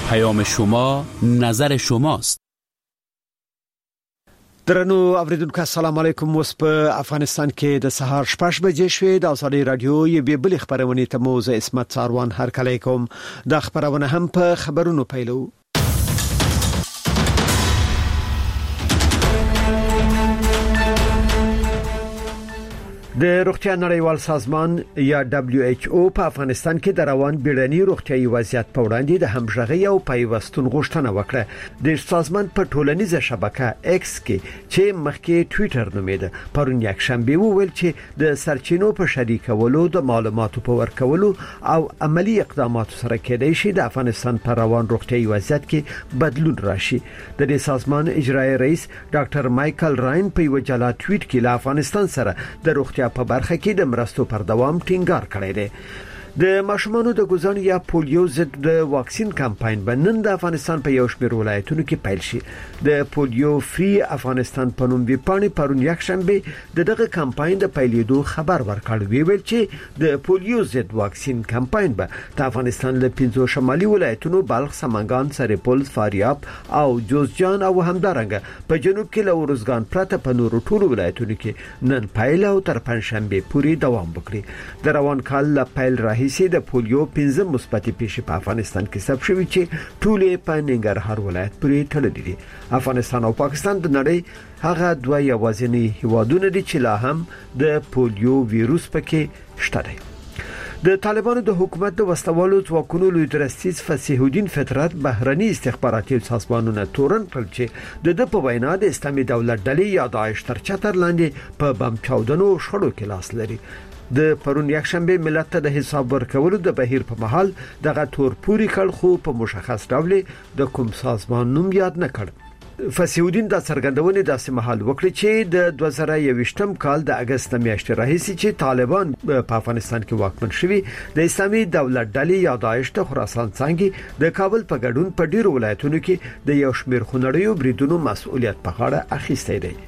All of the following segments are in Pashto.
پیام شما نظر شماست. درنو اوریدونکو السلام علیکم. اوس په افغانستان کې د سهار 6 بجې شوې د ازادي رادیو یې بل خبرونه ته موزه اسمت څاروان هر کله کوم د خبرونه هم په خبرونو پیلو. د روغتیا نړیوال سازمان یا WHO په افغانستان کې د روان بیړني روغتیايي وضعیت په وړاندې د همغږي او پیوستون غوښتنه وکړه. د سازمان په ټولنیزه شبکه X کې چې مخکې ټوئیټر نومیده پرون یک شنبه وویل چې د سرچینو په شریکولو د معلوماتو په ورکولو او عملی اقداماتو سره کېدای شي د افغانستان په روان روغتیايي وضعیت کې بدلون راشي. د دې سازمان اجرایی رئیس ډاکټر مایکل راین په یو جلا ټویټ کې له افغانستان سره د روغتیا په برخه کې د مرستو پر دوام ټینګار کړی دی. د ماشومانو د ګوزن یا پولیو ضد د واکسین کمپاین بنن د افغانستان په یو شمېر ولایتونو کې پیل شي. د پولیو فری افغانستان په نوم ویپاڼې پرون یک شنبه دغه کمپاین د پیلېدو خبر ورکړ. ویل چې د پولیو ضد واکسین کمپاین به د افغانستان له 15 شمالي ولایتونو بلخ، سمنګان، سرپل، فاریاب او جوزجان او همدارنګه په جنوب کې له ورزګان پرته په نورو ټولو ولایتونو کې نن پیل او تر پنځشنبه پورې دوام وکړي. د روان کال له پیل راهیسې د پولیو 15 مثبتې پیښې په افغانستان کې ثبت شوې چې ټولې په ننګرهار ولایت پورې تړلې دي. افغانستان او پاکستان د نړۍ هغه دوه یوازینی هیوادونه دي چې لا هم د پولیو ویروس پکې شته دي. د طالبانو د حکومت د وسلوالو ځواکونو لوی درستیز فصیح الدین فطرت بهرني استخباراتي سازمانونه تورن کړل چې د په وینا د اسلامي دولت ډلې یا داعش تر چتر لاندې په بم چاودنو شړو کې لاس لري. د پرون یک شنبه ملت ته د حساب ورکولو د بهیر په محل دغه تور پوری کړ خو په مشخص ډول د کوم سازمان نوم یاد نه کړ. فصیح الدین د سرګندونې داسې محل وکړي چې د 2021م کال د اگست میاشتې راهیسې چې طالبان په افغانستان کې واکمن شوي د اسلامي دولت ډلې یا داعش ته خراسان څنګه د کابل په ګډون په ډیرو ولایتونو کې د یو شمېر خونړیو بریدونو مسؤلیت په غاړه اخیستی دی.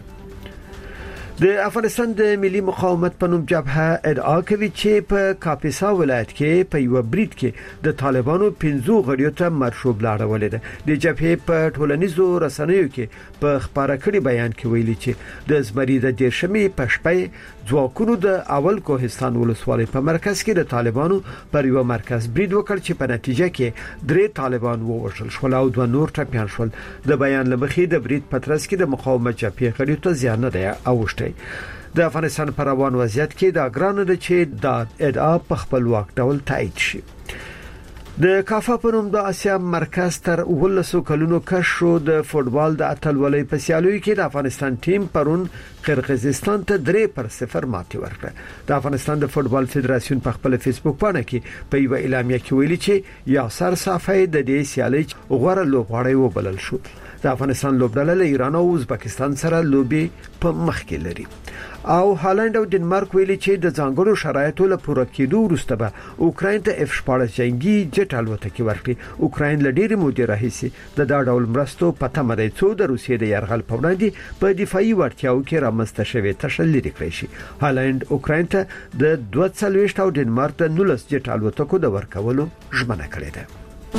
د افغانستان د ملي مقاومت په نوم جبهه ادعا کوي چې په کاپیسا ولایت کې په یو برید کې د طالبانو 15 غړیو ته مرشوب لاړولې ده. د جبهه په ټولنیزو رسنیو کې په خبره کړي بیان کې ویلي چې د زمری د 10مې په شپه ځواکونو د اول کوهستان ولسوالۍ په مرکز کې د طالبانو پر یو مرکز برید وکړ چې په نتیجه کې 3 طالبان ووژل شول او 2 نور ټپيان شول. د بیان لمخې د برید پترس کې د مقاومت جبهه غړیو ته زیان نه دی اوښتی. د افغانستان پر روان وضعیت کې د اګران د چې د ادعا په خپلواک ډول تایید شي. د کافا په نوم د آسیا مرکز تر 19 کلونو کشو د فوتبال د اتلولۍ په سیالیو کې د افغانستان ټیم پرون قرغیزستان ته 3-0 ماتې ورکړه. د افغانستان د فوتبال فدراسیون په خپل فیسبوک باندې کې په یو اعلامیه کې ویلي چې یاسر صافی د دې سیالۍ غوړه لوبغاړی وبلل شو. د افغانستان لوبډله له ایران او ازبکستان سره لوبي په مخ کې لري او هالند او ډنمارک ویلي چې د ځانګړو شرایطو له پوره کېدو وروسته به اوکراین ته F-14 جنگي جټ الوتکې ورکړي. اوکراین له ډېرې مودې راهیسې د دا ډول مرستو په تمه دی څو د روسیې د یرغل په وړاندې په دفاعي وړتیاو کې رامنځته شوی تشل لري کړی شي. هالند اوکراین ته د 42 او ډنمارک د 19 جټ الوتکو د ورکولو ژمنه کړې ده.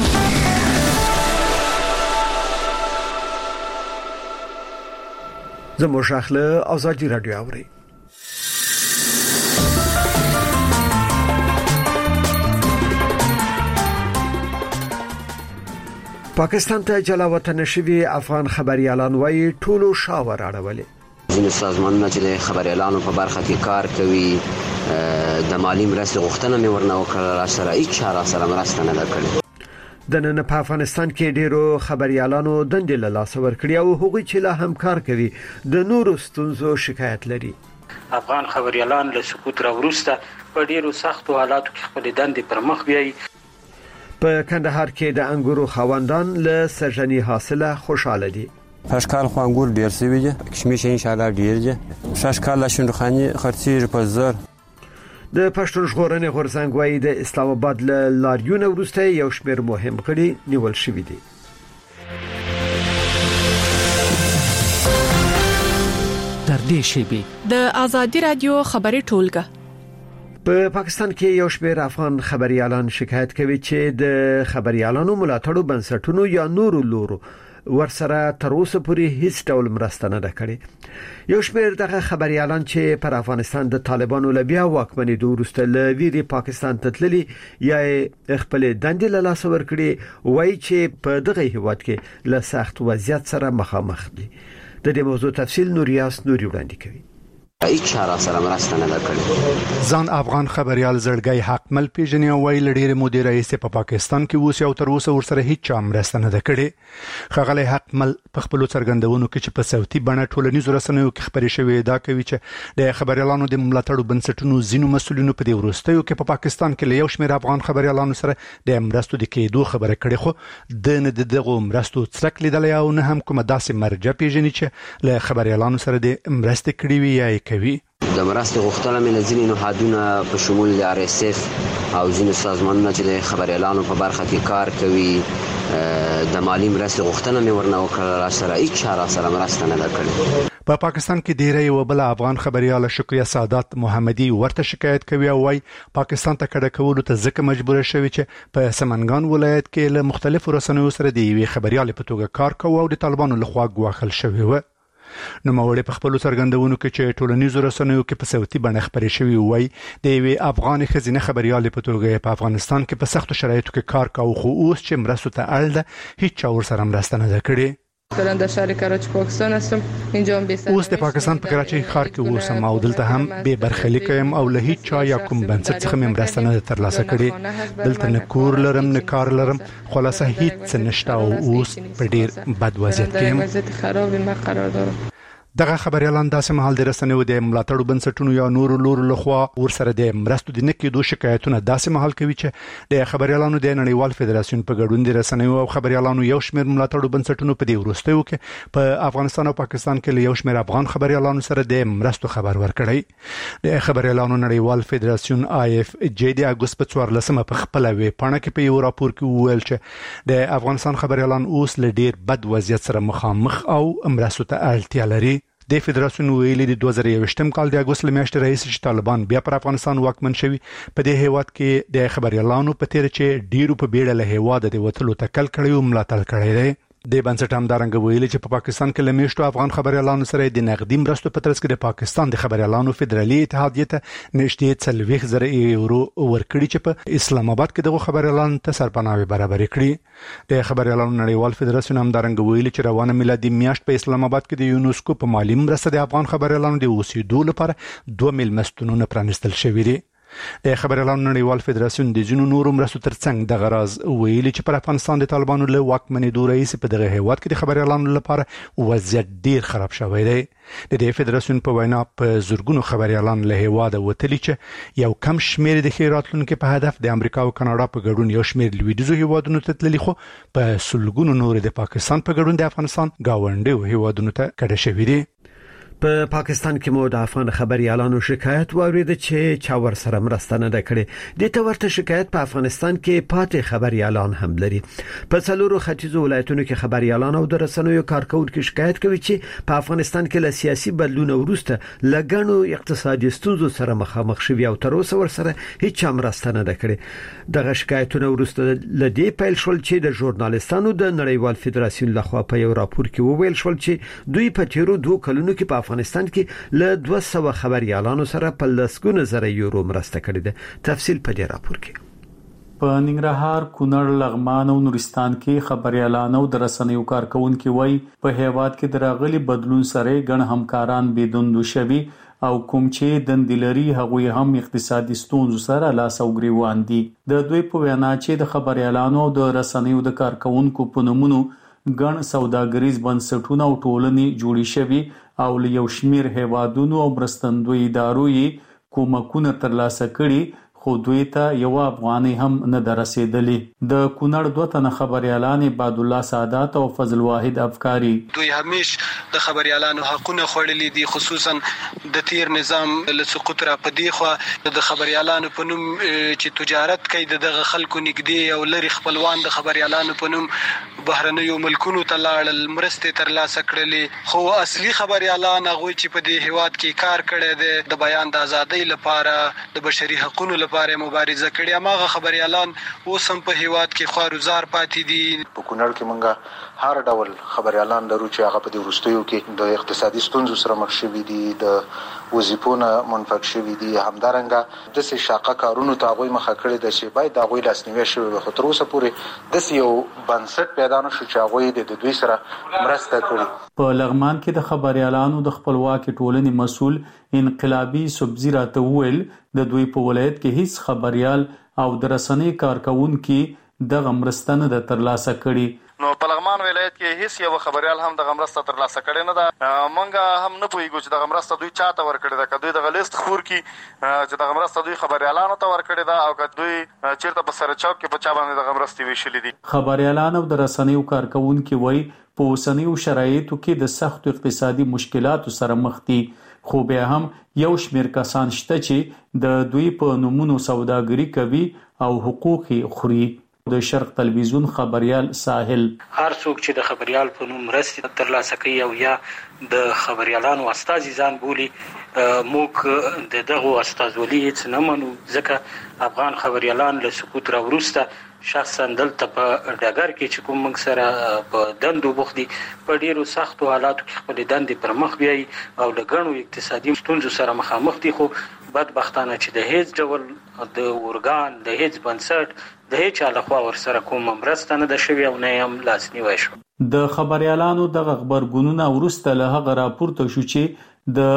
زموږ شاخله ازادي رادیو اوري. پاکستان ته جلا وطن شوی افغان خبريالان وایي ټولو شاور اړولې. ځینې سازمانونه چې د خبريالانو په برخه کې کار کوي د مالی مرستې غوښتنه مې ورنه وکړه، سره هیڅ چاره سره مرسته نه کړې. د نن په افغانستان کې ډیرو خبريالانو دندې له لاس ورکړي او هغوی چې لا هم کار کوي د نورو ستونزو شکایت لري. افغان خبريالان له سقوط راوروسته په ډیرو سختو حالاتو کې خپل دندې پر مخ بیاي. په کندهار کې د انګورو خواندان له سرجنی حاصله خوشاله دي. پشکال خو انګور ډیر سوي دي، کشمش ان شاء الله ډیر دي. شاشکال شندخاني خرڅي په زر. د پښتون ژغورنې غورځنګ وايي د اسلام آباد له لاریون وروسته یو شمېر مهم غړي نیول شوي دي. در دې شیبې د ازادي رادیو خبري ټولګه په پاکستان کې یو شمېر افغان خبريالان شکایت کوي چې د خبريالانو ملاتړو بنسټونو یا نورو لورو ورسره تر اوسه پورې هیڅ ډول مرسته نه کړې. یو شمېر دغه خبريالان چې پر افغانستان د طالبانو له بیا واکمنۍ وروسته له ویري پاکستان ته تللي یا خپل دندې له لاس ورکړي وایي چې په دغه هیواد کې له سخت وضعیت سره مخامخ دي. د دې موضوع تفصیل نوریاس نوري وړاندې کوي. هیڅ چاره سره مرسته نه کړې. ځان افغان خبريال زړګي حقمل پیژنې او ویل ډېر مدیر رئیس په پاکستان کې اوس یو تر اوسه ورسره هیڅ چا مرسته نه کړې. خغلی حقمل په خپل څرګندونو کې چې په صوتي بڼه ټولنیزو رسنیو کې خبرې شوې دا کوي چې د خبريالانو د ملاتړو بنسټونو ځینو مسؤلینو په دې وروستیو کې په پاکستان کې له یو شمېر افغان خبريالانو سره د مرستو د کېدو خبره کړې، خو د نه دغه مرستو څرک لیدل او نه هم کومه داسې مرجع پیژني چې له خبريالانو سره د مرستې کړې وي یا کوي. د مرستې غوښتنه مې ځینې نهادونه په شمول د RSF او ځینې سازمانونه چې د خبريالانو په برخه کې کار کوي د مالی مرستې غوښتنه مې ورنه وکړه، سره هیڅ چاره سره مرسته نه کړې. په پاکستان کې ډیری یو بل افغان خبريال شکریه سعادت محمدي ورته شکایت کوي او وايي پاکستان ته کډه کولو ته ځکه مجبور شوی چې په سمنګان ولایت کې له مختلفو رسنیو سره د یوې خبريال په توګه کار کوي او د طالبانو لخوا ګواښل شوی و. نو موري په خپل څرګندونو کې چې ټولنیزو رسنیو کې په صوتي بڼه خبرې شوی وای د یوې افغان خزینه خبريال په توګه په افغانستان کې په سختو شرایطو کې کار کوي، خو اوس چې مرستو ته اړ ده هیڅ چا ورسره مرسته نه کړې. دارم در شهر کراچی پاکستان هستم. اینجا هم بیشتر اوس د پاکستان په کراچی ښار کې اوسم او دلته هم به برخلیک یم او له هیڅ چا یا کوم بنسټ څخه مې مرسته نه ترلاسه کړې. دلته نه کور لرم نه کار لرم، خلاصه هیڅ نشته او اوس په ډیر بد وضعیت کې یم. وضعیت خراب ما قرار دارم. دغه خبريالان داسې مهال د رسنیو د ملاتړو بنسټونو یا نورو لورو لخوا ورسره د مرستو د نکېدو شکایتونه داسې مهال کوي چې د خبريالانو د نړیوال فدراسیون په ګډون د رسنیو او خبريالانو یو شمېر ملاتړو بنسټونو په دې وروستیو کې په افغانستان او پاکستان کې له یو شمېر افغان خبريالانو سره د مرستو خبر ورکړی. د خبريالانو نړیوال فدراسیون IFJ د اگست په 14 په خپل ویب پاڼه کې په یو راپور کې وویل چې د افغانستان خبريالان اوس له ډیر بد وضعیت سره مخامخ او مرستو ته اړتیا لري. د فدراسیون ویلي د 2021 کال د اگست میاشتې رئیس چې طالبان بیا پر افغانستان واکمن شوي په دې هیواد کې د خبريالانو په تیر چې ډیرو په بیړه له هیواد د وټلو تکل کړي او ملاتړ کړي دي. د بنسټ همدارنګه ویلي چې په پاکستان کې لمیشتو افغان خبريالانو سره د نقدي مرستو په ترڅ کې د پاکستان د خبريالانو فدرالي اتحادیه ته نږدې 40,000 یورو ورکړي چې په اسلام آباد کې دغه خبريالانو ته سرپناه برابر کړي. د خبريالانو نړیوال فدراسیون همدارنګه ویلي چې روانه میلادي میاشت په اسلام آباد کې د یونسکو په مالی مرسته د افغان خبريالانو د اوسېدو لپاره 2 میلمستونونه پرانستل شوي دي. د خبريالانو نړیوال فدراسیون د جنو نورو مرستو ترڅنګ د غراز ویلي چې پر افغانستان د طالبانو له واکمنۍ دوه رئیس په دغه هیواد کې د خبريالانو لپاره وضعیت ډیر خراب شوی دی. د دې فدراسیون په وینا په زورګونو خبريالان له هیواد وتلی چې یو کم شمیر د خیراتلونکو په هدف د امریکا او کاناډا په ګډون یو شمیر لویدیزو هیوادونو ته تللی، خو په سلګونو نور د پاکستان په ګډون د افغانستان گاونډي هیوادونو ته کډه شوی دي. په پاکستان کې مو د افغان خبريالانو شکایت واورید چې چا ورسره مرسته نه کړې. د تورته شکایت په افغانستان کې پاتې خبريالان هم لري. په څلورو ختیځو ولایتونو کې خبريالان او د رسنیو کارکونکو شکایت کوي چې په افغانستان کې له سیاسي بدلون وروسته لګڼو اقتصادي ستونزو سره مخامخ شوي او تر اوسه ورسره هیڅ مرسته نه کړې. دغه شکایتونه وروسته لدی پیل شول چې د ژورنالیستانو د نړیوال فدراسیون لخوا په یو راپور کې وویل شول چې دوی په تیرو 2 کلونو کې په افغانستان کې له 200 خبريالانو سره په لسګونه زره یورو مرسته کړې ده. تفصیل په دې راپور کې. په ننګرهار، کونړ، لغمان او نورستان کې خبريالان او د رسنیو کارکونکو وایي په هیواد کې د راغلي بدلون سره ګڼ همکاران بيدوندو شوي او کوم چې دندلري هغه هم اقتصادي ستونزو سره لاس او ګریوان دي. د دوی په وینا چې د خبريالانو او د رسنیو د کارکونکو په نومونو ګڼ سوداګریز بنسټونه او ټولنې جوړې شوي او له یو شمیر هیوادونو او مرستندوی ادارو یې کومکونه ترلاسه کړي، خو دوی ته یو افغاني هم نه درسېدلی. د کونړ 2 تنه خبريالان عبد الله سعادت او فضل واحد افکاری دوی همیش د خبريالانو حقونه خوړلي دي، خصوصا د تیر نظام له سقوط را پدې خو د خبريالانو په نوم چې تجارت کوي دغه خلکو نږدې او لري خپلوان د خبريالانو په نوم بهرنیو ملکونو ته لاړل، مرستې ترلاسه کړلې، خو اصلي خبريالان هغه چې په دې هیواد کې کار کړی دی، د بیان د ازادۍ لپاره، د بشري حقوقو لپاره مبارزه کړې، هغه خبريالان اوس هم په هیواد کې خوارزار پاتې دي. په کونړ کې مونږه هر ډول خبريالان لرو چې هغه په دې وروستیو کې د اقتصادي ستونزو سره مخ شوي دي، د وظیفو نه منفک شوي دي، همدارنګه داسې شاقه کارونو ته هغوی مخه کړې ده چې باید د هغوی لاسنیوی شوی وي، خو تر اوسه پورې داسې یو بنسټ پیدا نه شو چې هغوی د دوی سره مرسته کړي. په لغمان کې د خبريالانو د خپلواکي ټولنې مسؤل انقلابي سبزی راته وویل د دوی په ولایت کې هیڅ خبريال او د رسنۍ کارکونکي دغه مرسته نه ده ترلاسه کړې. نو په لغمان ولایت کې هیڅ یو خبريال هم د مرسته ترلاسه کړي نه ده. مونږ هم نه پوهیږو چې د مرسته دوی چاته ورکړي ده، که دوی د لیست خور کی چې د مرسته دوی خبريالانو ته ورکړي ده او که دوی چیرته په سر چوک کې په چا باندې د مرستې ویشلې دي. خبريالان او د رسنیو کارکونکي وایي په اوسنیو شرایطو کې د سخت اقتصادي مشکلاتو سره مخ دي، خو بیا هم یو شمیر کسان شته چې د دوی په نومونو سوداګري کوي او حقوق خوري. د شرق تلویزیون خبريال ساحل هر څوک چې د خبريال په نوم مرستې ترلاسه کوي او یا د خبريالانو استازي ځان بولي، موږ د دغه استازولي هیڅ نه منو، ځکه افغان خبريالان له سقوط راوروسته شخصا دلته په ډګر کې چې کوم موږ سره په دندو بوخت دي، په ډیرو سختو حالاتو کې خپل دندې پر مخ بیاي او د ګڼو اقتصادي ستونزو سره مخامخ دي، خو بدبختانه چې د هیڅ ډول د اورګان د هیڅ بنسټ د هیڅ چا لخوا ورسره کوم مرسته نه ده شوې او نه هم لاسنیوی شو. د خبريالانو د خبرګونونو وروسته له هغه راپورته شو چې د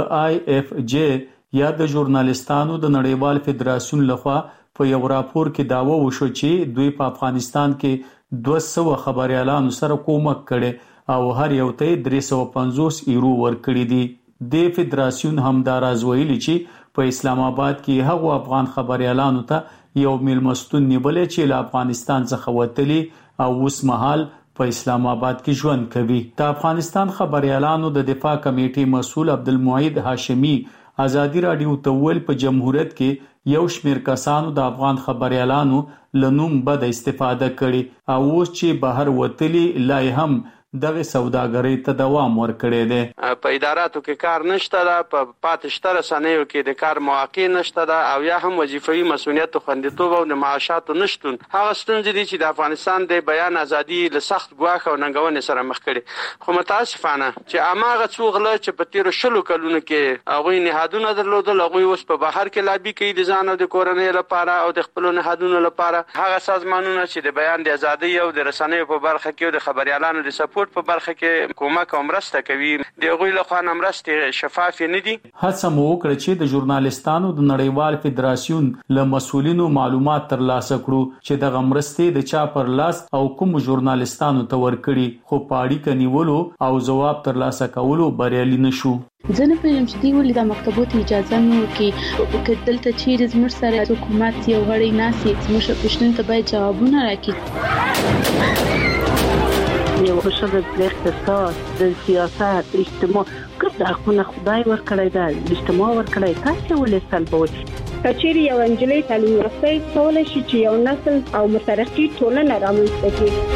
IFJ یا د ژورنالستانو د نړیوال فدراسیون لخوا په یو راپور کې داوا وشو چې دوی په افغانستان کې 200 خبريالانو سره کومک کړي او هر یو ته 350 یورو ورکړي دي. د فدراسیون همداراز ویلي چې په اسلام آباد کې هغه افغان خبريالانو ته یو میلمستون نیولې چې له افغانستان څخه وتلي او اوس مهال په اسلام آباد کې ژوند کوي. د افغانستان خبريالانو د دفاع کمیټې مسؤل عبدالمعید هاشمی ازادي رادیو ته ویل په جمهوریت کې یو شمیر کسانو د افغان خبريالانو لنوم بد استفاده کړي او اوس چې بهر وتلي لا هم دغه سوداګرۍ ته دوام ورکړي دي. په اداراتو کې کار نشته ده، په پاتشته رسنیو کې د کار مواقع نشته ده او یا هم وظیفوي مسؤلیت خوندیتوب او د معاشاتو نشتون هغه ستونزې دي چې د افغانستان د بیان ازادي له سخت ګواښ او ننګونې سره مخ کړي. خو متاسفانه چې اماغه څو غله چې په تیر شلو کلونو کې هغوی نهادونه درلودل، هغوی اوس په بهر کې لابي کوي د ځان او د کورنۍ لپاره او د خپلو نهادونو لپاره. هغه سازمانونه چې د بیان د ازادۍ او د رسنیو په برخه کې او د خبريالانو د سپورټ په برخه کې کومک او مرسته کوي، دغه له خوا مرستې شفاف نه دي. هڅه مو وکړه چې د ژورنالستانو د نړیوال فدراسیون له مسؤلینو معلومات ترلاسه کړو چې د مرستې د چا پر لاس او کوم ژورنالستانو ته ورکړي، خو پاړی کنيولو او جواب ترلاسه کولو بریالي نشو. زه نه پوهیږم چې دوی ولې د مکتبو ته اجازه نه ورکوي، که دلته چیرې زموږ سره حکومت یو غړی ناسي زموږ پوښتنې ته باید جوابونه راکړي. یو بشر د اقتصاد، د سیاست، اجتماع کله خو خدای ورکړی دا اجتماع ورکړی، تاسو ولې سلبوي؟ کچېری یو انجلۍ تعلیم یافته کولای شي چې یو نسل او مترقي ټولنه رامنځته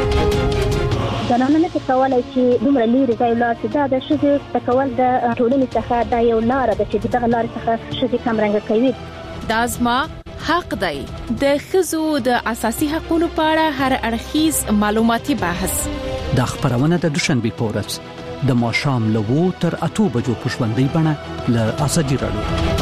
کړي. زنانه نه کولای چې دومره لري ځای لاته دا د شذ تکول د ټولنې څخه دا یو لار ده چې دغه لار څخه شذ کم رنګ کوي. دازما حق دی د خزو د اساسي حقوقو په اړه هر اړخیز معلوماتي بحث د خبرونه د دوشنبه په ورځ د ماښام له 2 تر 8 بجو په ژوندۍ بڼه له اساسي رادیو.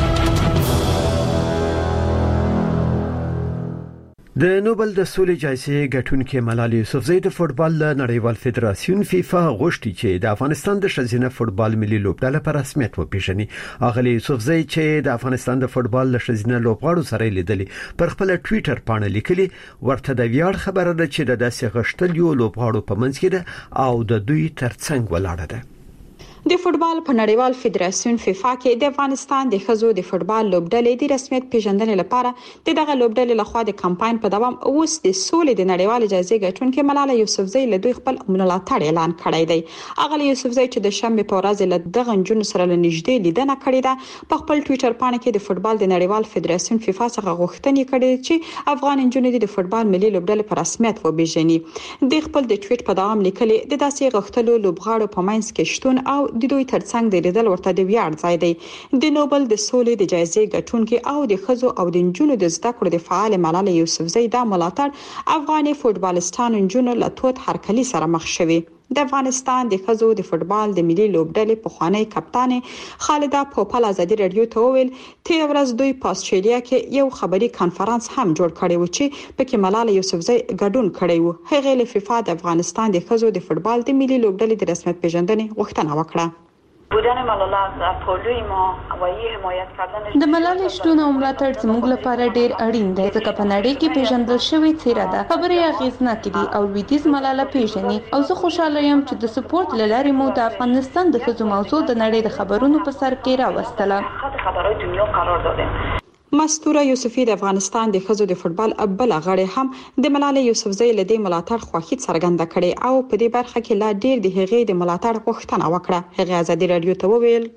د نوبل د سولې جایزې ګټونکې ملالۍ یوسفزۍ د فوټبال نړیوال فدراسیون فیفا غوښتي چې د افغانستان د ښځینه فوټبال ملي لوبډله په رسمیت وپیژني. اغلی یوسفزۍ چې د افغانستان د فوټبال د ښځینه لوبغاړو سره لیدلي پر خپل ټوئیټر باندې لیکلي ورته د ویاړ خبره ده چې د داسې غشتل یو لوبغاړو په منځ کې ده او د دوی ترڅنګ ولاړه ده. د فوتبال په نړیوال فدراسیون فیفا کې د افغانستان د ښځو د فوتبال لوبډلې د رسمیت پیژندنې لپاره دغه لوبډلې لخوا د کمپاین په دوام اوس د سولې د نړیوال جایزې ګټونکې ملاله یوسفزۍ له دوی خپل ملاتړ اعلان کړی دی. اغلی یوسفزۍ چې د شنبه په ورځ له دغه جون سره لنږدې لیدنه کړې ده په خپل ټوئیټر باندې کې د فوتبال د نړیوال فدراسیون فیفا څخه غوښتنه کړې چې افغان نجونې د فوتبال ملي لوبډلې په رسمیت وپیژني. د خپل د ټوئیټ په دوام لیکلي د داسې غوښتلو لوبغاړو په منځ کې شتون او د دوی ترڅنګ د لیدل ورته د ویاړ ځای دی. د نوبل د سولې د جایزې ګټونکي او د ښځو او د نجونو د زده کړو د فعال ملاله یوسفزۍ د ملاتړ افغاني فوتبالستانو نجونو له تود هرکلي سره مخ شوي. د افغانستان د ښځو د فوتبال د ملي لوبډلې پخوانی کپتان خالده پوپل ازادي رادیو ته ویل تیر ورځ دوی په استرالیا کې یو خبري کانفرنس هم جوړ کړی و چې پکې ملاله یوسفزۍ ګډون کړی و. هغه له فیفا د افغانستان د ښځو د فوتبال د ملي لوبډلې د رسمیت پیژندنې غوښتنه وکړه. بودن ملاله از پولوی ما و حمایت کردن د ملالۍ شتون او ملاتړ زموږ لپاره ډیر اړین دی ځکه په نړۍ کې پیژندل شوی څیره ده. خبرې اغیزناکې دي او لویدیځ ملاله پیژني او زه خوشاله یم چې د سپورت لارې مو د افغانستان د ښځو موضوع د نړۍ د خبرونو په سر کې راوستله. خبرهای دنیا قرار دادیم. مستوره یوسفی د افغانستان د ښځو د فوتبال بل غړي هم د ملاله یوسفزۍ له دې ملاتړ خوښي څرګنده کړې او په دې برخه کې لا ډیر د هغې د ملاتړ غوښتنه وکړه. هغه ازادي رادیو ته وویل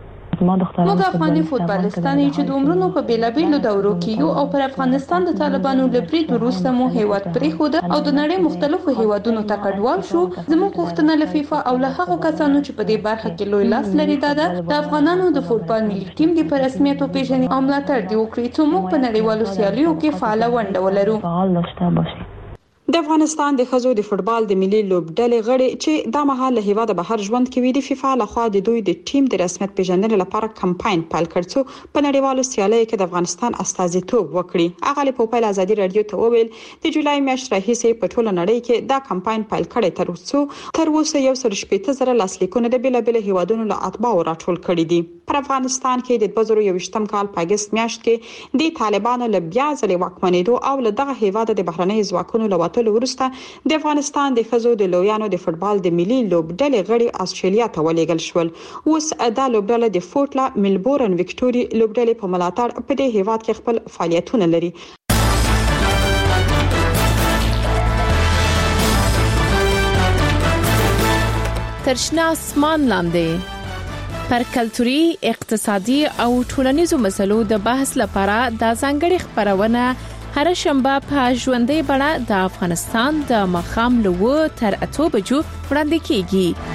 موږ افغاني فوتبالستان چې د عمرونو په بیلابیلو دورو کې یو او پر افغانستان د طالبانو لبرید وروسته مو هیواد پریښود او د نړۍ مختلفو هیوادونو ته کډوال شو. زموږ غوښتنه له فیفا او له هغو کسانو چې په دې برخه کې لوی لاس لري د افغانانو د فوتبال ملي ټیم د په رسمیت وپیژني او ملاتړ دی وکړي چې موږ په نړیوالو سیالیو کې فعال ونډه ولرو. د افغانستان د ښځو د فوتبال د ملي لوبډلې غړي چې د مهال له هیواده بهر ژوند کوي د فیفا لخوا د دوی د ټیم د رسمیت پیژندنې لپاره کمپاین پیل کړ چې په نړیوالو سیالیو کې د افغانستان استازیتوب وکړي. اغلی پوپل ازادي رادیو ته وویل د جولای میاشتې راهیسې په ټوله نړۍ کې دا کمپاین پیل کړی تر اوسه 1.8 لاسلیکونه د بیلابیل هیوادونو له اتباعو راټول کړي دي. پر افغانستان کې د 2021م کال په اگست میاشت کې د طالبانو له بیا ځلې واکمنېدو او له دغه هیواده د بهرنۍ ځواکونو له وټلو وروسته د افغانستان د ښځو د لویانو د فوتبال د ملي لوبډلې غړي استرالیا ته ولېږل شول. اوس دا لوبډله د فورټ لا ملبورن وکټوري لوبډلې په ملاتړ په دې هیواد کې خپل فعالیتونه لري. ترشنا اسمان لاندې پر کلتوري، اقتصادي او ټولنیزو مسلو د بحث لپاره د ځانګړي خبرونه هر شنبه په ژوندۍ بڼه د افغانستان د ماښام له 9 تر 8 بجو وړاندې کیږي.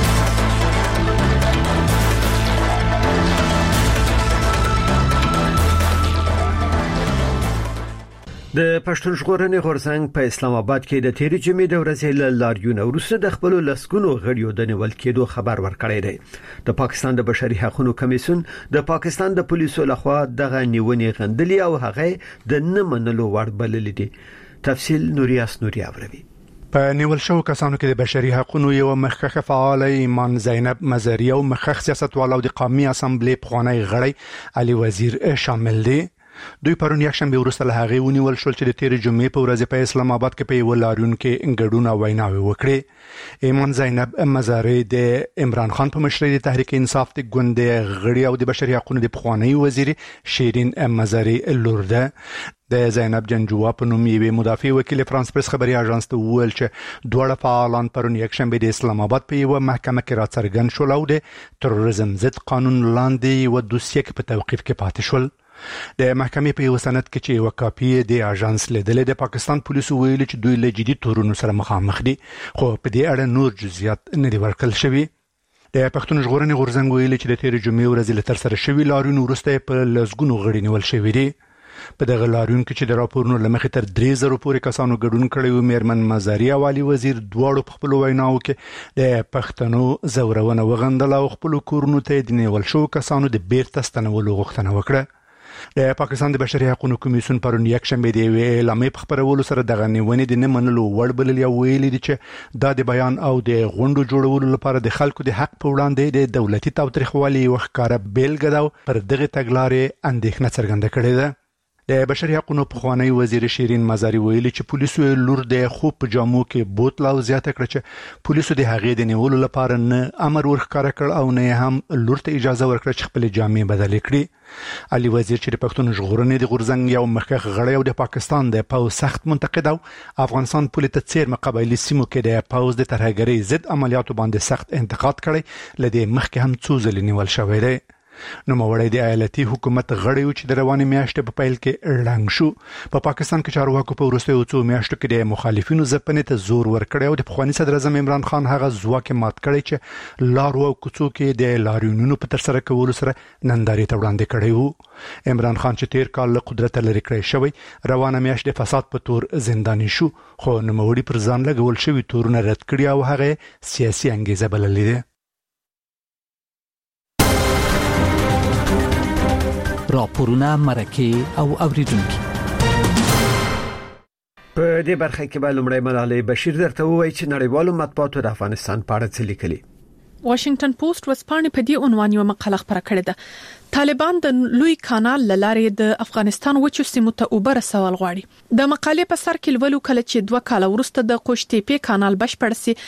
د پښتون ژغورنې غورځنګ په اسلام آباد کې د تیرې جمعې د ورځې له لاریون وروسته د خپل لسګونو غړیو د نیول کېدو خبر ورکړی دی. د پاکستان د بشري حقوقو کمیسیون د پاکستان د پولیسو لخوا دغه نیونې غندلې او هغه د نه منلو وړ بللې دي. تفصیل نوریاس نوري اوروي. په نیول شو کسانو کې د بشري حقوقو یو مخکخه فعال ایمان زینب مزری او مخکخ سیاستوال او د قومي اسمبلی پخوانی غړی علي وزیر شامل دي. دوی پرون یک شنبه وروسته له هغه ونیول شول چې د تیرې جمعې په ورځ په اسلام آباد کې په یو لاریون کې ګډون او ویناوي وکړي. ایمان زینب مزاری د عمران خان په مشرۍ د تحریک انصاف د ګوند غړي او د بشري حقوقو د پخوانی وزیر شیرین مزاری لور ده. د زینب جنجوا په نوم یې مدافع وکیل فرانس پریس خبري اژانس ته وویل چې دوه فعالان پرون یک شنبه د اسلام آباد په یو محکمه کې راڅرګند شول او د تروریزم ضد قانون لاندې و دوسیه کې په توقیف کې پاتې شول. د محکمې په یو سند کې چې یو کاپی د اژانس لیدلې د پاکستان پولیسو ویلي چې دوی له جدي تورونو سره مخامخ دي خو په دې اړه نور جزئیات نه دی ورکړل شوی. د پښتون ژغورنې غورځنګ ویلي چې د تیرې جمعې ورځ له تر سره شوی لاریون وروسته په لسګونو غړي نیول شوی دي. په دغه لاریون کې چې د راپورونو لمخې تر 3000 پورې کسانو ګډون کړی و میرمن مزاری او علي وزیر دواړو په خپل ویناو کې د پښتنو زورونه وغندل او خپل کورونو ته د نیول شو کسانو د بیرته ستنولو غوښتنه وکړه. د پاکستان د بشري حقوقو کمیسیون پرون یک شنبه د اعلامیې په خبرولو سره دغه نیونې د نه منلو وړ بلل یا ویلي دي چې دا د بیان او د غونډو جوړولو لپاره د خلکو د حق په وړاندې د دولتي تاوتریخوالي وښکاره بیلګه ده پر دغه تګلارې اندېښنه څرګنده کړې ده. د بشري حقوقو پخوانی وزیر شیرین مزاری ویلي چې پولیسو لور د خوب په جامو کې بوتل او زیاته کړ چې پولیسو د هغې د نیولو لپاره نه امر ورښکاره کړ او نه هم لور ته اجازه ورکړه چې خپل جامې بدلې کړي. علي وزیر چې د پښتون ژغورنې د غورځنګ یو مخکښ غړی او د پاکستان د پوځ سخت منتقد او افغانستان پولیس ته څیرمه قبایلي سیمو کې د پوځ د ترهګرۍ ضد عملیاتو باندې سخت انتقاد کړی، لدې مخکې هم څو ځلې نیول شوی دی. نوموړی د ایالتي حکومت غړی و چې د روانې میاشتې په پیل کې ړنګ شو. په پاکستان کې چارواکو په وروستیو څو میاشتو کې د مخالفینو ځپنې ته زور ورکړی او د پخواني صدر اعظم عمران خان هغه ځواک مات کړی چې لارو او کوڅو کې د لاریونونو په ترسره کولو سره نندارې ته وړاندې کړی و. عمران خان چې تیر کال له قدرت لرې کړی شوی روانه میاشت د فساد په تور زنداني شو، خو نوموړي پر ځان لګول شوي تورونه رد کړي او هغه سیاسي انګیزه بللې ده. راپورونه، مرکه او اوریدونکي. په دې برخه کې به لومړی ملالۍ بشیر درته ووایي چې نړیوالو مطبوعاتو د افغانستان په اړه څه لیکلي. واشنگټن پوسټ ورځپاڼې په دې عنوان یو مقاله خپره کړې ده. طالبان د لوی کانال لارې د افغانستان وچو سیمو ته اوبه رسول غواړي. د مقالې په سر کې ولولو کله چې 2 کال وروسته د قوشتېپې کانال بشپړ سي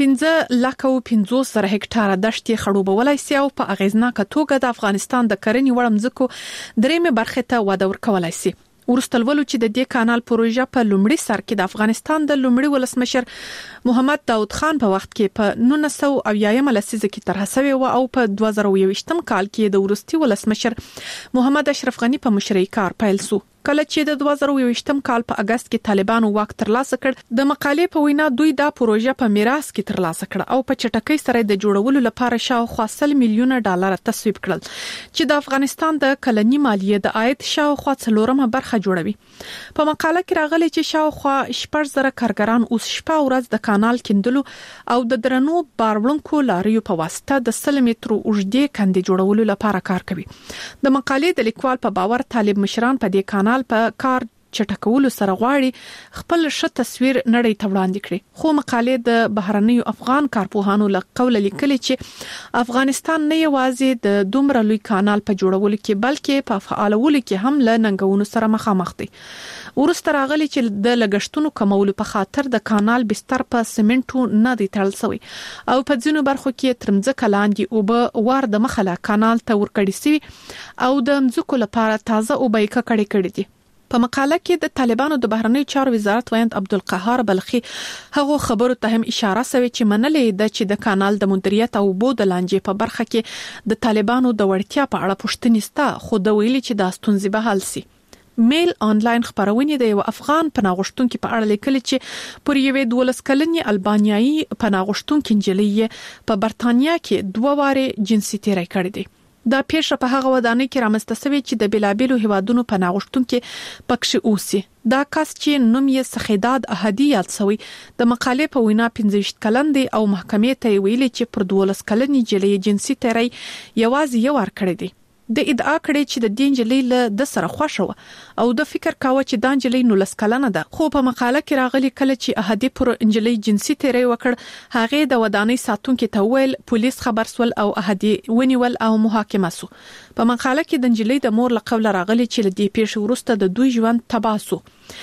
15,50,000 هکټاره دښتې خړوبولای سي او په اغیزناکه توګه د افغانستان د کرنې وړ مځکو درېمه برخه ته وده ورکولای سي. ورسته ولولو چې د دې کانال پروژه په لومړي سر کې د افغانستان د لومړي ولسمشر محمد داود خان په وخت کې په 1980 لسیزه کې طرح شوی و او په 2021 کال کې د ورستي ولسمشر محمد اشرف غنی په مشرۍ کار پیل شو. کله چې د 2021 کال په اگست کې طالبانو واک ترلاسه کړ، د مقالې په وینا دوی دا پروژه په میراث کې ترلاسه کړ او په چټکۍ سره د جوړولو لپاره شاوخوا $100 میلیونه تصویب کړل چې د افغانستان د کلنی مالیې د عاید شاوخوا 4 برخه جوړوي. په مقاله کې راغلي چې شاوخوا 10,000 کارګران اوس شپه ورځ د کانال کیندلو او د درنو باروړونکو لاریو په واسطه د 100 مترو اوږدې کندې جوړولو لپاره کار کوي. د مقالې د لیکوال په باور طالب مشران په دې کانال په کار چټکولو سره غواړي خپل ښه تصویر نړۍ ته وړاندې کړي. خو مقالې د بهرنیو افغان کارپوهانو له قوله لیکلي چې افغانستان نه یوازې د دومره لوی کانال په جوړولو کې بلکې په فعالولو کې هم له ننګونو سره مخامخ دي. ورسته راغلي چې د لګښتونو کمولو په خاطر د کانال بستر په سیمنټو نه دی تړل شوی او په ځینو برخو کې ترمځکه لاندې اوبه ور د مخله کانال ته ورکړی شي او د مځکو لپاره تازه اوبه کړي دي. په مقاله کې د طالبانو د بهرنیو چارو وزارت ویاند عبدالقهار بلخي هغه خبرو ته هم اشاره شوی چې منلې ده چې د کانال د مدیریت او بو د لانجې په برخه کې د طالبانو د وړتیا په اړه پوښتنې شته، خو د ویلي چې د ستونزې به حل شي. میل آنلاین خبرونه د یو افغان پناهغښتونکو په اړه لیکلي چې پر یوې 12 کلنې البانیایي پناهغښتونکو نجلۍ په برتانیا کې 2 واره جنسي تیری کړی دی. دا پیښه په هغه ودانۍ کې رامنځته شوې چې د بلابلو هیوادونو پناهغښتونکو پکښې اوسي. دا کس چې نوم یې سخیداد احدی یاد شوی د مقالې په وینا 15 کلن دی او محکمې ته ویلي چې پر 12 کلنې جلې جنسي تیری یوازې یو ور کړی دی. د ادعا کړي چې د دین جلې له د سره خوښه او د فکر کاوه چې دا جلې 19 کلنه ده، خو په مقاله کې راغلي کله چې احدی پر جلې جنسي تیری وکړ هغه د ودانۍ ساتونکو ته ویل پولیس خبر سول او احدی ونیول او محاکمه شو. په مقاله کې د جلې د مور له قوله راغلي چې د دې پیښې وروسته د دوی ژوند تباه شو.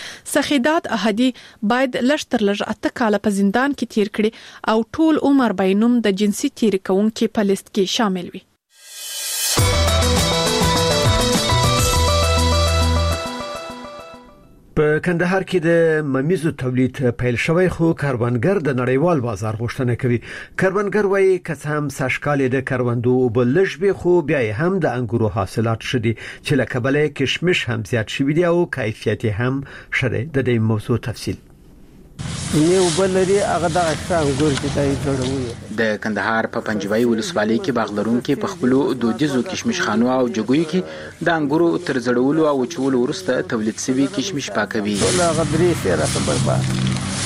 سخیداد احدی باید لشتر لږ 8 کال په زندان کې تیر کړي او ټول عمر بینوم د جنسي تیری کوونکو په لیست کې شامل وي. په کندهار کې د ممیزو تولید پیل شوی خو کاروانګر د نړیوال بازار غوښتنه کوي. کاروانګر وايي که هم ساشکالې د کاروندو بلش به خو بیا هم د انګورو حاصلات شدي چې لکه بلې کشمش هم زیات شوی دی او کیفیت هم شره. د دې موضوع تفصیل نیو بلری هغه د انګور کې دای جوړوي. د کندهار په پنجوي ولسوالۍ کې باغلرون کې په خپل دودیزو کشمش خانو او جګوي کې د انګورو تر زړولو او چولو وروسته تولید شوی کشمش پاکوي. هغه درې سره خبر با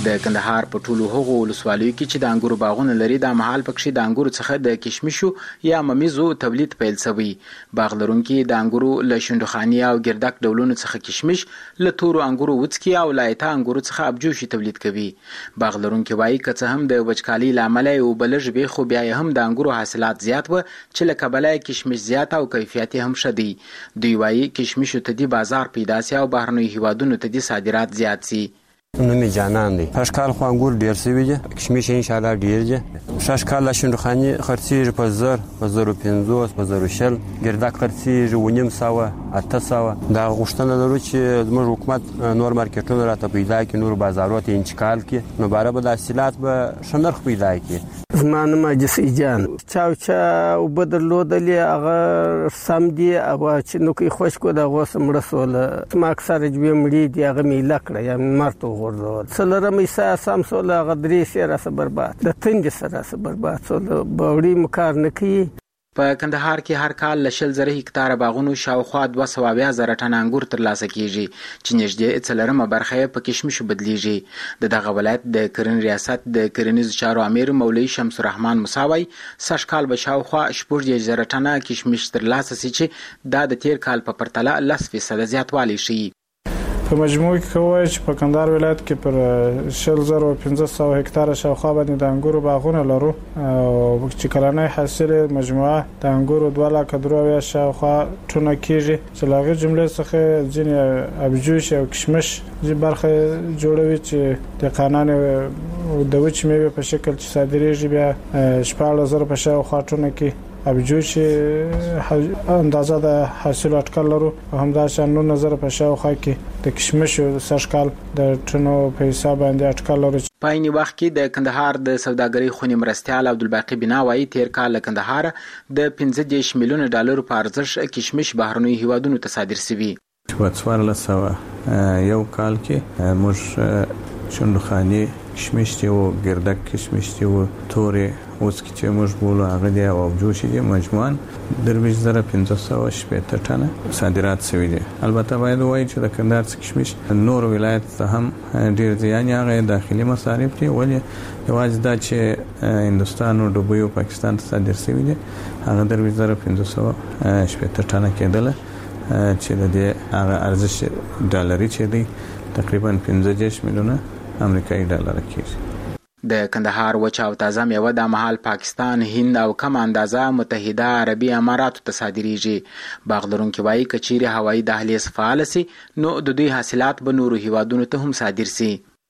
د کندهار په ټولو هغو ولسوالیو کې چې د انګورو باغونه لري د مهال پکې د انګورو څخه د کشمشو یا ممیزو تولید پیل شوی. باغ لرونکي د انګورو له شندخاني او ګردک ډولونو څخه کشمش، له تورو انګورو وڅکي او لایتا انګورو څخه ابجوشي تولید کوي. باغ لرونکي وایي که څه هم د وچکالۍ له امله یو بلج به خو بیا هم د انګورو حاصلات زیات و چې له کبله کشمش زیات او کیفیت هم شدي. دوی وایي کشمشو ته دی بازار پیدا سي او بهرني هیوادونو ته دی صادرات زیات سي. نومي جانان دی. پشکال خو انګور ډیر سوي دي، کشمش ان شاء الله ډیر دي. شاشکال شندخاني خرڅیږي په 1000 په 050 په 0 ګردک خرڅیږي 900 800. دا غوښتنه لرو چې زموږ حکومت نور مارکیټونه راته پیدا کړي، نور بازارونو ته انتقال کړي، نو باره به د حاصلات به شنرخ پیدا کړي. زمانه مجلسی جان چا او بدرلودلې هغه سم دي او چې نو کې خوش کو دا غوسه مړه سول ما اکثر جوی مړي دي هغه می لکړه یا مرته سلرم ایسا سام سولا غدری سره برباد د تند سره برباد سول باوري مکار نکي. په کندهار کې هر کال ل 10,000 هکتار باغونو شاوخوا 220,000 ټن انګور ترلاسه کیږي چې نږدې 4 برخه په کشمشو بدلیږي. د دغه ولایت د کرن ریاست د کرنیز چارو امیر مولوی شمس الرحمن مساوي سشکال به شاوخوا 4,000 ټن کشمش ترلاسه سي چې د تیر کال په پرتله 10% زیاتوالی شي. په مجموع کې کوی چې په کندهار ولایت کې پر 1500 هکتار شاوخوا باندې د انګورو باغونه لرو او چې کلنۍ حاصل مجموعه د انګورو 2,03,000 شاوخوا ټنه کیږي چې لاغه جمله څخه ځینې ابجوش او کشمش چې برخه جوړوي چې د قانون د وچ میوه په شکل چې صادریږي بیا 14,000 په شاوخوا ټنه کې ابجوش اندازه د حاصل اټکل لرو او همدا شان 9,000 په شاوخوا کې د کشمش او سشکال د ټنو په حساب باندې اټکل لرو. په عین وخت کې د کندهار د سوداګرۍ خونی مرستيال عبدالباقی بناوي تیر کال له کندهار د 15 میلیون ډالر په ارزښت کشمش بهرني هیوادونو ته صادر شوی. په 1400 یو کال کې موږ شندخاني کشمش او ګردک کشمش او تورې اوس کې چې موږ بوله هغه دی او جوش دي مجموعاً 2,500 ټنه صادرات شوي دي. البته باید وایي چې د کندهار کشمش نور ولایت ته هم ډیر ځای هغه داخلي مصارف دي، ولی یوازې دا چې هندستان او دوبۍ او پاکستان ته صادر شوي دي هغه 2,500 ټنه کېدل چې د دې هغه ارزښت ډالري چې دی تقریبا 15 میلیونه امریکایي ډالر کېږي. د کندهار وچ او تازه میوه د مهال پاکستان، هند او کم اندازه متحده عربي اماراتو ته صادریږي. باغ لرونکي وایي کچيري هوایي دهلیز فعال سي نو د دوی حاصلات به نورو هیوادونو ته هم صادر سي.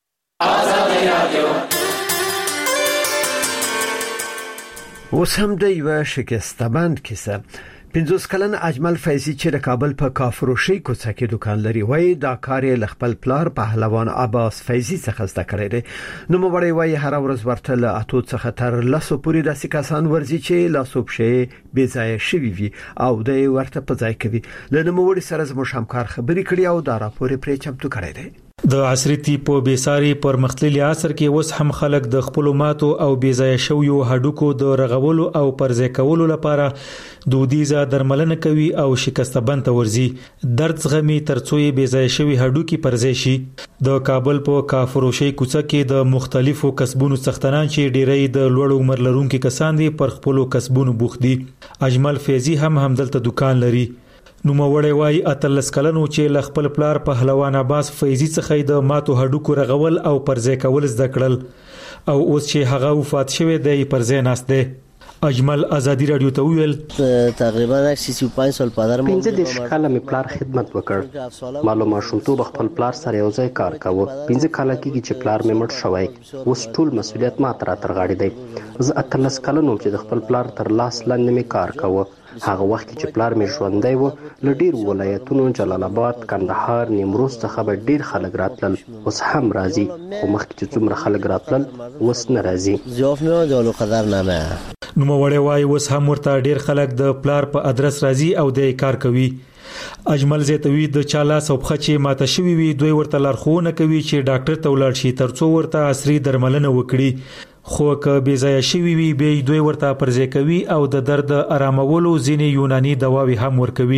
اوس هم د یو شکستبند کیسه 50 کلن اجمل فیضی چې د کابل په کافروشي کوڅه کې دکان لري وایي دا کار یې خپل پلار پهلوان عباس فیضی څخه زده کړی دی. نو مړی وایي هر ورځ ورته له اتو څخه تر 10 پورې د سکاسان ورزي چې لاسو بشه بې ځای شوی وي او د ورته په ځای کوي. لنه موري سره زموږ همکار خبرې کړي او دا راپور پرې چمتو کړی دی. د عصري ټیپ په بیساري پرمختللي عصر کې اوس هم خلک د خپل ماتو او بیځای شویو هډوکو د رغولو او پرځای کولو لپاره دودیزه درملنه کوي او شکستبند ته ورځي. درد زغمي ترڅو یې بیځای شوی هډوکي پرځای شي. د کابل په کافروشي کوڅه کې د مختلفو کسبونو څښتنان چې ډیری د لوړ عمر لرونکو کسان دي پر خپل کسبونو بوخت دي. اجمل فیضی هم همدلته دکان لري. نو مړی وای اتلس کلنو چې ل خپل پلار پهلوان عباس فیضی څخه د ماتو هډوکو رغول او پرځای کول زده کړل او اوس چې هغه وفات شوی دی پرځای ناست دی. اجمل ازادي رادیو ته ویل تقریبا 35 سال پدرم 15 کاله می پلار خدمت وکړ. معلومه شومتوب خپل پلار سره یو ځای کار کاوه. 15 کاله کې چې پلار می مړ شوی اوس ټول مسؤلیت ما تر غاړې دی. زه اتلس کاله نوم چې د خپل پلار تر لاس لاندې می کار کاوه. هغه وخت چې پلار می ژوندۍ و ل ډیر ولایتونو جلال آباد، کندهار، نیمروز څخه به ډیر خلک راتلل. اوس هم راځي خو مخکې چې څومره خلک راتلل اوس نه راځي. ضعف نه جوړو قدر نه نو مړی وای اوس هم ورته ډیر خلک د پلار په ادرس راځي او د کار کوي. اجمل زیتوی د چالا صوبخه چې ماته شوی وي دوی ورته لارښوونه کوي چې ډاکټر ته ولاړ شي ترڅو ورته عصري درملنه وکړي. خو که بې ځای شوی وي به دوی ورته پرځای کوي او د درد آرامولو ځینې یوناني دواوې هم ورکوي.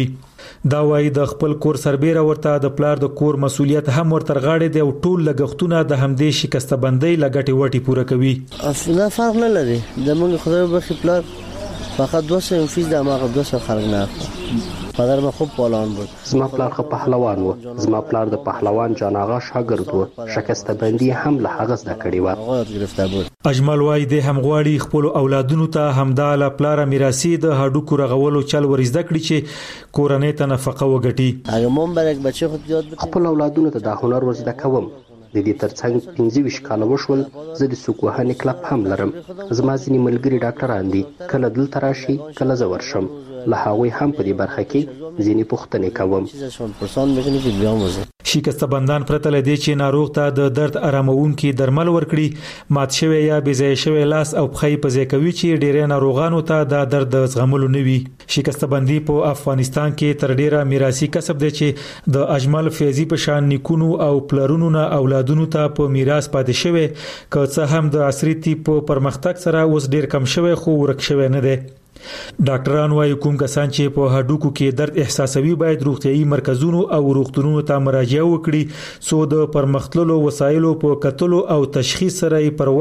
دا وایي د خپل کور سربېره ورته د پلار د کور مسولیت هم ورتر غاړې دی او ټول لګښتونه د همدې شکسته بندۍ لګټي وټي پوره کوي. اصلا فرق نه لري د موږ خدای بخښي پلار فقط 200% د ما 200 خلک نه پدر ما خوب پهلوان بود. زما پلار خو پهلوان و. زما پلار د پهلوان جان آغا شاګرد و. شکسته بندي هم له هغه زده کړې و. اجمل وای د هم غواړي خپل اولادونو ته همدا له پلار میراثي د هډوکو رغولو چل ورزده کړي چې کورنۍ ته نفقه وګټي. هغه مون برک بچي خو یاد خپل اولادونو ته د هنر ورزده کوم. د دې ترڅنګ 25 کال وشول زه د سوکوهانې کلب هم لرم. زما ځینې ملګري ډاکټران دي، کله دلته راشي کله زه ورشم. له هغوی هم په دې برخه کې ځینې پوښتنې کوم. شکسته بندان پرته لدی چې ناروغ ته د درد آرامونکي درمل ورکړي، مات شوی یا بې ځای شوی لاس او پخې په ځای کوي چې ډېر ناروغانو ته د درد زغملو نه وي. شکسته بندي په افغانستان کې تر ډیره میراثي کسب دی چې د اجمل فیضی په شان نیکونو او پلرونو نه اولادونو ته په میراث پاتې شوی، که څه هم د عصري طب په پرمختګ سره اوس ډیر کم شوی خو ورک شوی نه دی. ډاکټران وايي کوم کسان چې په هډوکو کې درد احساسوي باید روغتيایي مرکزونو او روغتونونو ته مراجعه وکړي څو د پرمختللو وسایلو په کتلو او تشخیص سره پر